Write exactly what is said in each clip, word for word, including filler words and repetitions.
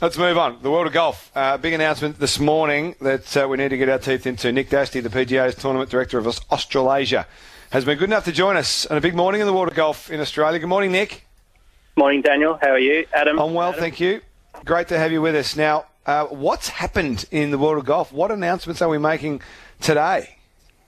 Let's move on. The world of golf. Uh, big announcement this morning that uh, we need to get our teeth into. Nick Dashty, the P G A's Tournament Director of Australasia, has been good enough to join us on a big morning in the world of golf in Australia. Good morning, Nick. Morning, Daniel. How are you? Adam? I'm well, Adam? thank you. Great to have you with us. Now, uh, what's happened in the world of golf? What announcements are we making today?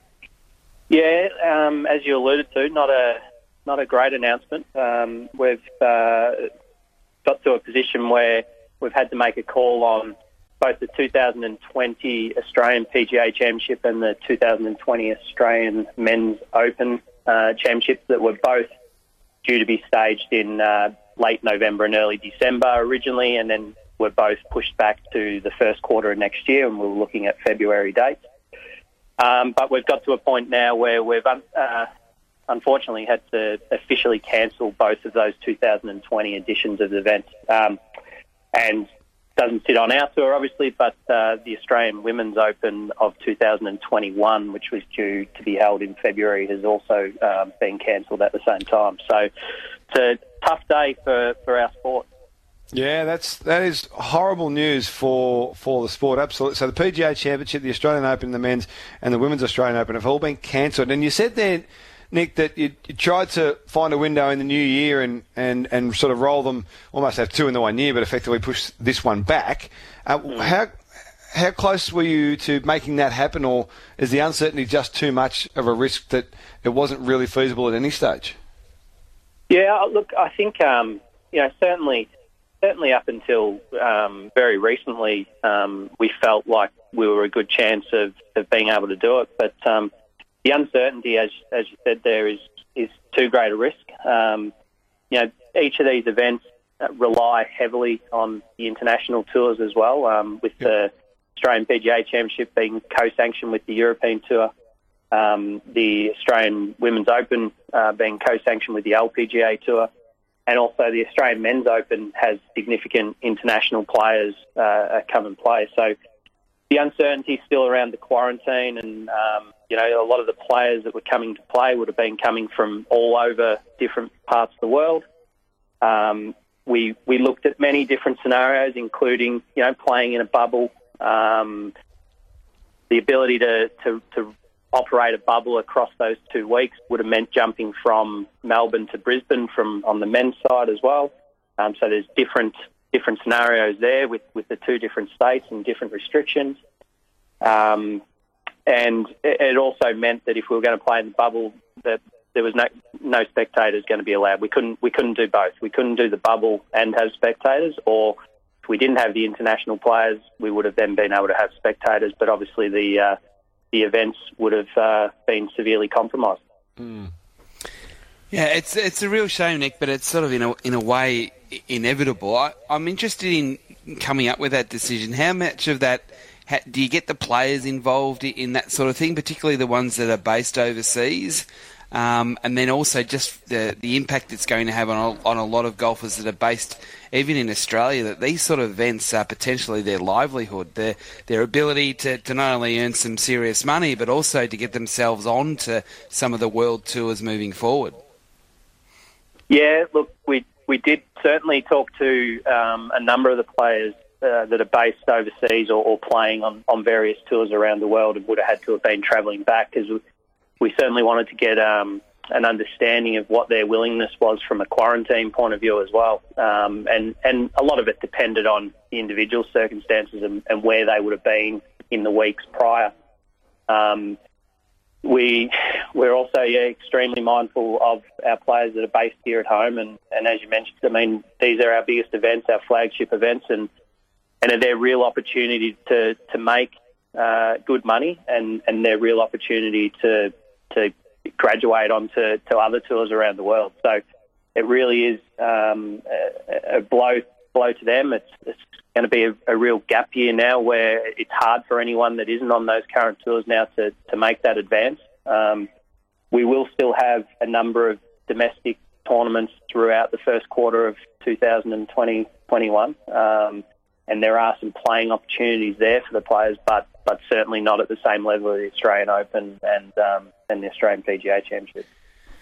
Yeah, um, as you alluded to, not a not a great announcement. Um, we've uh, got to a position where we've had to make a call on both the two thousand twenty Australian P G A Championship and the two thousand twenty Australian Men's Open uh, Championships that were both due to be staged in uh, late November and early December originally, and then were both pushed back to the first quarter of next year, and we're looking at February dates. Um, but we've got to a point now where we've un- uh, unfortunately had to officially cancel both of those two thousand twenty editions of the event. Um, and doesn't sit on our tour, obviously, but uh, the Australian Women's Open of two thousand twenty-one, which was due to be held in February, has also um, been cancelled at the same time. So it's a tough day for, for our sport. Yeah, that's that is horrible news for, for the sport, absolutely. So the P G A Championship, the Australian Open, the Men's and the Women's Australian Open have all been cancelled. And you said there, Nick, that you, you tried to find a window in the new year and, and, and sort of roll them, almost have two in the one year, but effectively push this one back. Uh, mm. How how close were you to making that happen, or is the uncertainty just too much of a risk that it wasn't really feasible at any stage? Yeah, look, I think, um, you know, certainly certainly up until um, very recently, um, we felt like we were a good chance of, of being able to do it, but um, the uncertainty, as as you said there, is is too great a risk. Um, you know, each of these events rely heavily on the international tours as well, um, with yep. the Australian P G A Championship being co-sanctioned with the European Tour, um, the Australian Women's Open uh, being co-sanctioned with the L P G A Tour, and also the Australian Men's Open has significant international players uh, come and play. So the uncertainty is still around the quarantine, and um, you know, a lot of the players that were coming to play would have been coming from all over different parts of the world. Um, we we looked at many different scenarios, including, you know, playing in a bubble, um, the ability to, to, to operate a bubble across those two weeks would have meant jumping from Melbourne to Brisbane from on the men's side as well. Um, so there's different different scenarios there with, with the two different states and different restrictions. Um, and it, it also meant that if we were going to play in the bubble, that there was no no spectators going to be allowed. We couldn't we couldn't do both. We couldn't do the bubble and have spectators, or if we didn't have the international players, we would have then been able to have spectators. But obviously the uh, the events would have uh, been severely compromised. Mm. Yeah, it's it's a real shame, Nick, but it's sort of in a in a way inevitable. I, I'm interested in coming up with that decision. How much of that how, do you get the players involved in that sort of thing, particularly the ones that are based overseas? Um, and then also just the the impact it's going to have on a, on a lot of golfers that are based even in Australia, that these sort of events are potentially their livelihood, their their ability to, to not only earn some serious money, but also to get themselves on to some of the world tours moving forward. Yeah, look, we we did certainly talk to um, a number of the players uh, that are based overseas or, or playing on, on various tours around the world and would have had to have been travelling back, because we, we certainly wanted to get um, an understanding of what their willingness was from a quarantine point of view as well. Um, and, and a lot of it depended on the individual circumstances and, and where they would have been in the weeks prior. Um, we, we're also yeah, extremely mindful of our players that are based here at home. And, and as you mentioned, I mean, these are our biggest events, our flagship events, and, and are their real opportunity to, to make uh, good money and, and their real opportunity to to graduate onto to other tours around the world. So it really is um, a, a blow blow to them. It's, it's going to be a, a real gap year now, where it's hard for anyone that isn't on those current tours now to, to make that advance. Um, we will still have a number of domestic tournaments throughout the first quarter of two thousand twenty, twenty-one, um, and there are some playing opportunities there for the players, but but certainly not at the same level of the Australian Open and um, and the Australian P G A Championship.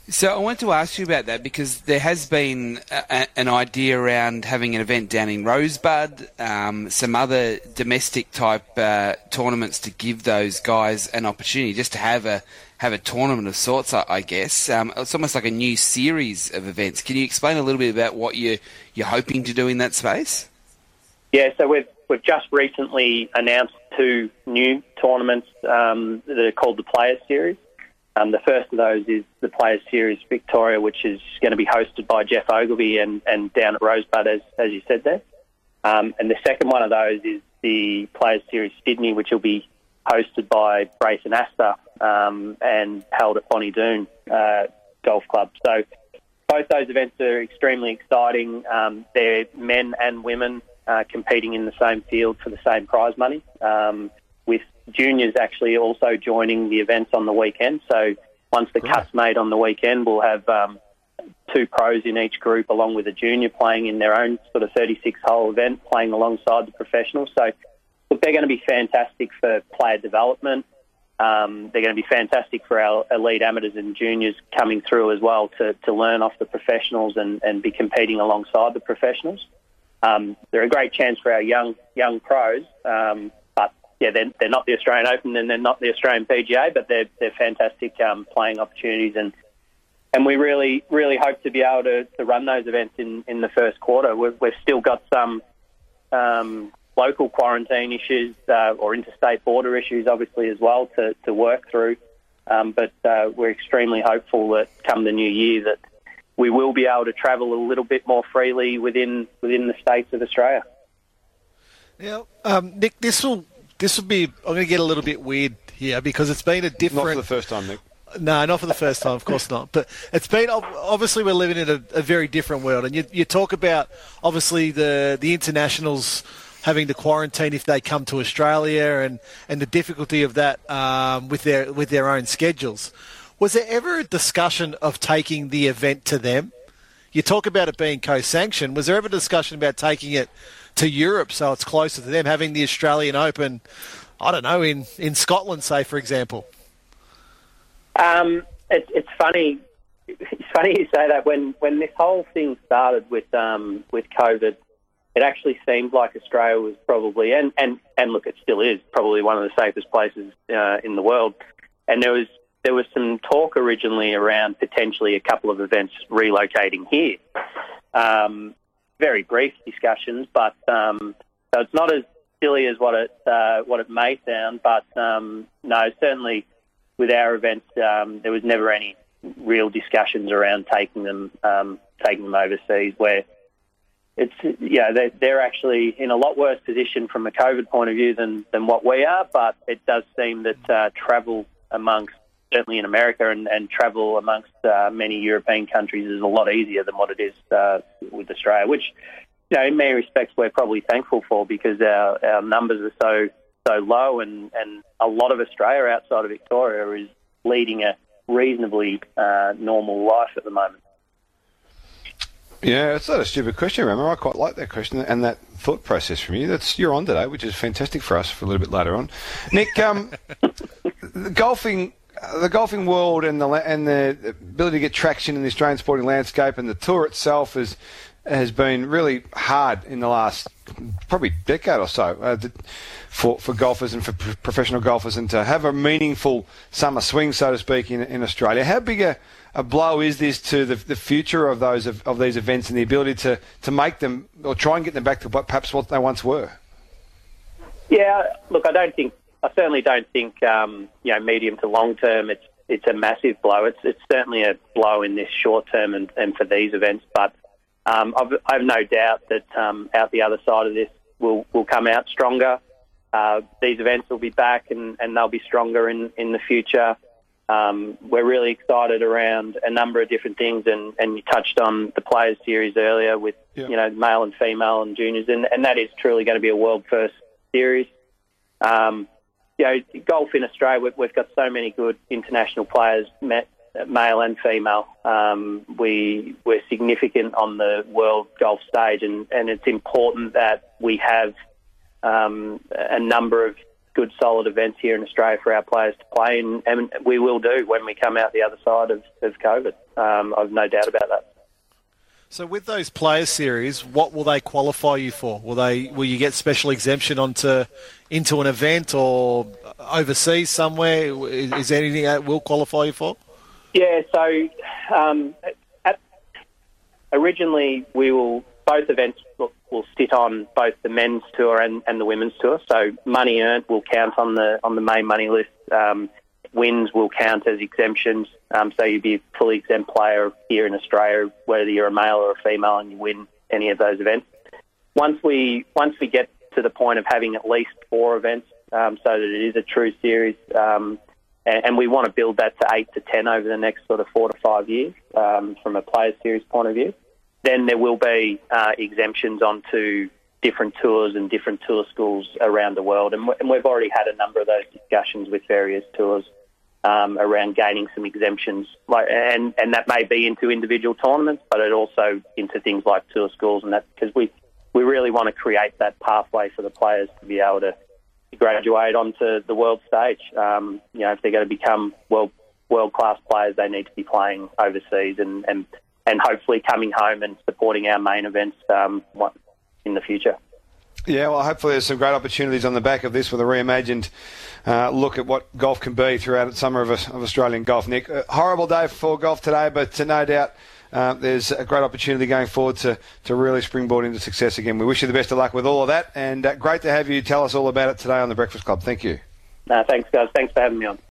So I want to ask you about that because there has been a, an idea around having an event down in Rosebud, um, some other domestic type uh, tournaments to give those guys an opportunity just to have a have a tournament of sorts, I, I guess. Um, it's almost like a new series of events. Can you explain a little bit about what you you're hoping to do in that space? Yeah, so we've we've just recently announced two new tournaments um, that are called the Players Series. Um, the first of those is the Players Series Victoria, which is going to be hosted by Jeff Ogilvy and, and down at Rosebud, as, as you said there. Um, and the second one of those is the Players Series Sydney, which will be hosted by Brace and Asta um, and held at Bonnie Doon uh, Golf Club. So both those events are extremely exciting. Um, they're men and women uh, competing in the same field for the same prize money, um, with juniors actually also joining the events on the weekend. So once the cut's made on the weekend, we'll have um, two pros in each group along with a junior playing in their own sort of thirty-six hole event, playing alongside the professionals. So look, they're going to be fantastic for player development. Um, they're going to be fantastic for our elite amateurs and juniors coming through as well to, to learn off the professionals and, and be competing alongside the professionals. Um, they're a great chance for our young young pros. Um, Yeah, they're, they're not the Australian Open and they're not the Australian P G A, but they're they're fantastic um, playing opportunities, and and we really really hope to be able to, to run those events in, in the first quarter. We've, we've still got some um, local quarantine issues uh, or interstate border issues, obviously as well to, to work through, um, but uh, we're extremely hopeful that come the new year that we will be able to travel a little bit more freely within within the states of Australia. Yeah, um, Nick, this will. This will be, I'm going to get a little bit weird here because it's been a different... Not for the first time, Nick. No, not for the first time, of course not. But it's been, obviously we're living in a, a very different world. And you, you talk about, obviously, the, the internationals having to quarantine if they come to Australia and, and the difficulty of that um, with their with their own schedules. Was there ever a discussion of taking the event to them? You talk about it being co-sanctioned. Was there ever a discussion about taking it to Europe so it's closer to them, having the Australian Open, I don't know, in, in Scotland, say, for example? Um, it, it's funny. It's funny you say that. When, when this whole thing started with um, with COVID, it actually seemed like Australia was probably, and, and, and look, it still is, probably one of the safest places uh, in the world. And there was there was some talk originally around potentially a couple of events relocating here. Um Very brief discussions, but um, so it's not as silly as what it uh, what it may sound. But um, no, certainly with our events, um, there was never any real discussions around taking them um, taking them overseas. Where it's yeah, they're, they're actually in a lot worse position from a COVID point of view than than what we are. But it does seem that uh, travel amongst certainly in America and, and travel amongst uh, many European countries is a lot easier than what it is uh, with Australia, which, you know, in many respects we're probably thankful for because our, our numbers are so so low and, and a lot of Australia outside of Victoria is leading a reasonably uh, normal life at the moment. Yeah, it's not a stupid question, Ramo. I quite like that question and that thought process from you. That's you're on today, which is fantastic for us for a little bit later on. Nick, um, the golfing... The golfing world and the and the ability to get traction in the Australian sporting landscape and the tour itself is, has been really hard in the last probably decade or so uh, for for golfers and for professional golfers, and to have a meaningful summer swing, so to speak, in in Australia. How big a, a blow is this to the, the future of those of, of these events and the ability to, to make them or try and get them back to what perhaps what they once were? Yeah, look, I don't think. I certainly don't think, um, you know, medium to long term, it's it's a massive blow. It's it's certainly a blow in this short term and, and for these events. But um, I've, I have no doubt that um, out the other side of this, we'll we'll come out stronger. Uh, these events will be back and, and they'll be stronger in, in the future. Um, we're really excited around a number of different things, and, and you touched on the Players Series earlier with yeah. you know male and female and juniors, and, and that is truly going to be a world first series. Um, You know, golf in Australia, we've, we've got so many good international players, male and female. Um, we, we're significant on the world golf stage, and, and it's important that we have um, a number of good, solid events here in Australia for our players to play, and, and we will do when we come out the other side of, of COVID. Um, I've no doubt about that. So with those Players Series, what will they qualify you for? Will they will you get special exemption onto into an event or overseas somewhere? Is, is there anything that will qualify you for? Yeah, so um, at, originally we will both events will, will sit on both the men's tour and, and the women's tour. So money earned will count on the on the main money list. Um, wins will count as exemptions. Um, so you'd be a fully exempt player here in Australia, whether you're a male or a female, and you win any of those events. Once we once we get to the point of having at least four events, um, so that it is a true series, um, and, and we want to build that to eight to ten over the next sort of four to five years um, from a Players Series point of view, then there will be uh, exemptions onto different tours and different tour schools around the world. And, and we've already had a number of those discussions with various tours um, around gaining some exemptions. Like, and, and that may be into individual tournaments, but it also into things like tour schools, and that because we, we really want to create that pathway for the players to be able to graduate onto the world stage. Um, you know, if they're going to become world, world-class players, they need to be playing overseas and, and, and hopefully coming home and supporting our main events um, in the future. Yeah, well, hopefully there's some great opportunities on the back of this with a reimagined uh, look at what golf can be throughout the summer of, of Australian golf, Nick. A horrible day for golf today, but uh, no doubt uh, there's a great opportunity going forward to, to really springboard into success again. We wish you the best of luck with all of that, and uh, great to have you tell us all about it today on The Breakfast Club. Thank you. No, thanks, guys. Thanks for having me on.